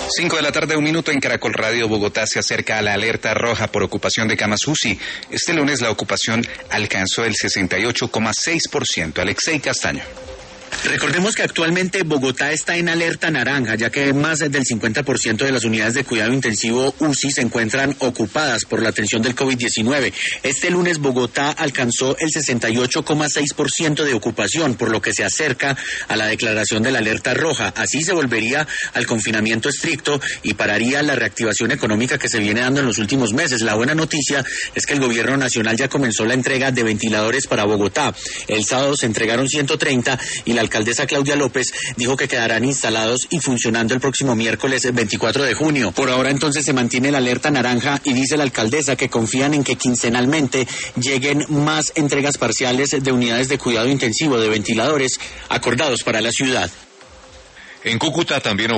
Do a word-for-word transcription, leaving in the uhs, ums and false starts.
Cinco de la tarde, un minuto en Caracol Radio. Bogotá se acerca a la alerta roja por ocupación de camas U C I. Este lunes la ocupación alcanzó el sesenta y ocho coma seis por ciento. Alexei Castaño. Recordemos que actualmente Bogotá está en alerta naranja, ya que más del cincuenta por ciento de las unidades de cuidado intensivo U C I se encuentran ocupadas por la atención del COVID diecinueve. Este lunes Bogotá alcanzó el sesenta y ocho coma seis por ciento de ocupación, por lo que se acerca a la declaración de la alerta roja. Así se volvería al confinamiento estricto y pararía la reactivación económica que se viene dando en los últimos meses. La buena noticia es que el gobierno nacional ya comenzó la entrega de ventiladores para Bogotá. El sábado se entregaron ciento treinta y la La alcaldesa Claudia López dijo que quedarán instalados y funcionando el próximo miércoles veinticuatro de junio. Por ahora entonces se mantiene la alerta naranja y dice la alcaldesa que confían en que quincenalmente lleguen más entregas parciales de unidades de cuidado intensivo de ventiladores acordados para la ciudad. En Cúcuta también